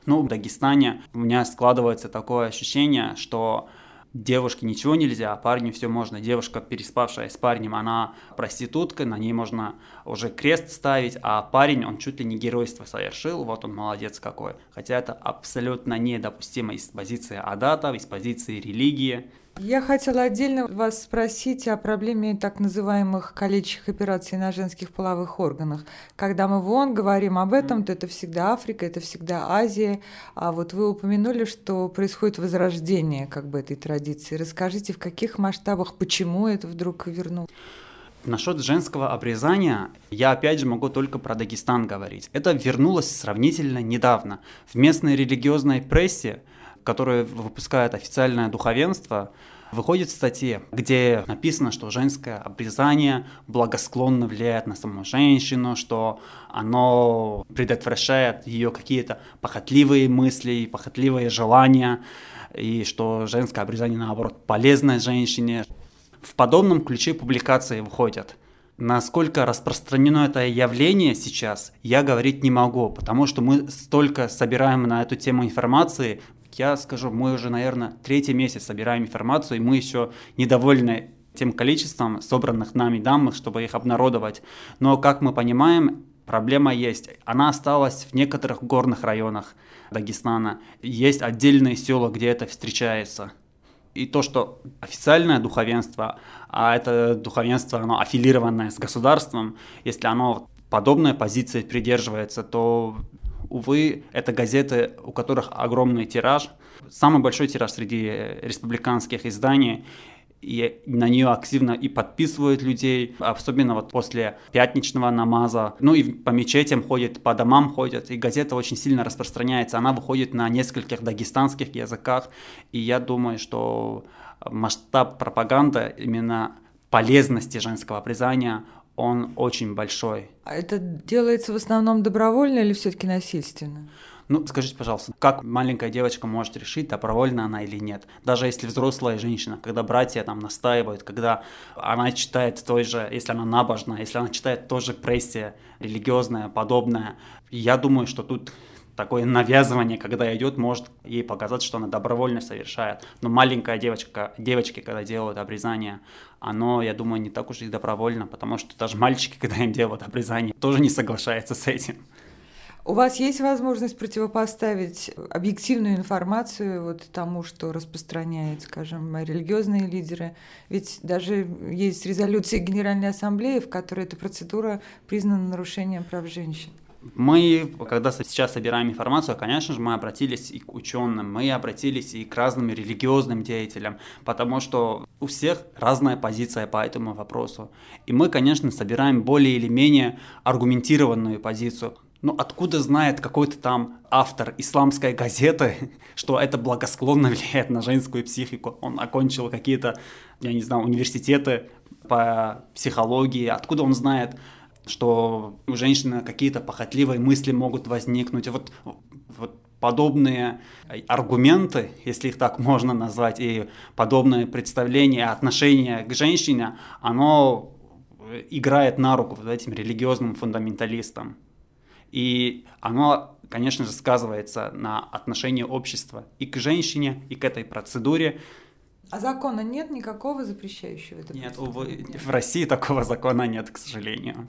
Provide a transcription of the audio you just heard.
Ну, в Дагестане у меня складывается такое ощущение, что девушке ничего нельзя, а парню все можно. Девушка, переспавшая с парнем, она проститутка, на ней можно уже крест ставить, а парень, он чуть ли не геройство совершил, вот он молодец какой. Хотя это абсолютно недопустимо из позиции адата, из позиции религии. Я хотела отдельно вас спросить о проблеме так называемых калечащих операций на женских половых органах. Когда мы в ООН говорим об этом, то это всегда Африка, это всегда Азия. А вот вы упомянули, что происходит возрождение как бы этой традиции. Расскажите, в каких масштабах, почему это вдруг вернулось? Насчет женского обрезания я опять же могу только про Дагестан говорить. Это вернулось сравнительно недавно. В местной религиозной прессе, которую выпускает официальное духовенство, выходит статья, где написано, что женское обрезание благосклонно влияет на саму женщину, что оно предотвращает ее какие-то похотливые мысли, похотливые желания, и что женское обрезание, наоборот, полезно женщине. В подобном ключе публикации выходят. Насколько распространено это явление сейчас, я говорить не могу, потому что мы столько собираем на эту тему информации. Я скажу, мы уже, наверное, 3-й месяц собираем информацию, и мы еще недовольны тем количеством собранных нами данных, чтобы их обнародовать. Но, как мы понимаем, проблема есть. Она осталась в некоторых горных районах Дагестана. Есть отдельные села, где это встречается. И то, что официальное духовенство, а это духовенство, оно аффилированное с государством, если оно подобной позиции придерживается, то, увы, это газеты, у которых огромный тираж, самый большой тираж среди республиканских изданий, и на нее активно и подписывают людей, особенно вот после пятничного намаза. Ну и по мечетям ходят, по домам ходят, и газета очень сильно распространяется. Она выходит на нескольких дагестанских языках, и я думаю, что масштаб пропаганды именно полезности женского обрезания, он очень большой. А это делается в основном добровольно или все-таки насильственно? Ну, скажите, пожалуйста, как маленькая девочка может решить, добровольна она или нет? Даже если взрослая женщина, когда братья там настаивают, когда она читает той же, если она набожная, если она читает тоже прессе религиозное, подобное, я думаю, что тут такое навязывание, когда идет, может ей показать, что она добровольно совершает. Но маленькая девочки, когда делают обрезание, оно, я думаю, не так уж и добровольно, потому что даже мальчики, когда им делают обрезание, тоже не соглашаются с этим. У вас есть возможность противопоставить объективную информацию вот тому, что распространяют, скажем, религиозные лидеры? Ведь даже есть резолюции Генеральной Ассамблеи, в которой эта процедура признана нарушением прав женщин. Мы, когда сейчас собираем информацию, конечно же, мы обратились и к ученым, мы обратились и к разным религиозным деятелям, потому что у всех разная позиция по этому вопросу. И мы, конечно, собираем более или менее аргументированную позицию. Но откуда знает какой-то там автор исламской газеты, что это благосклонно влияет на женскую психику? Он окончил какие-то, я не знаю, университеты по психологии. Откуда он знает, что у женщины какие-то похотливые мысли могут возникнуть? Вот подобные аргументы, если их так можно назвать, и подобное представление, отношение к женщине, оно играет на руку вот этим религиозным фундаменталистам. И оно, конечно же, сказывается на отношении общества и к женщине, и к этой процедуре. А закона нет никакого запрещающего это? Нет, увы, в России такого закона нет, к сожалению.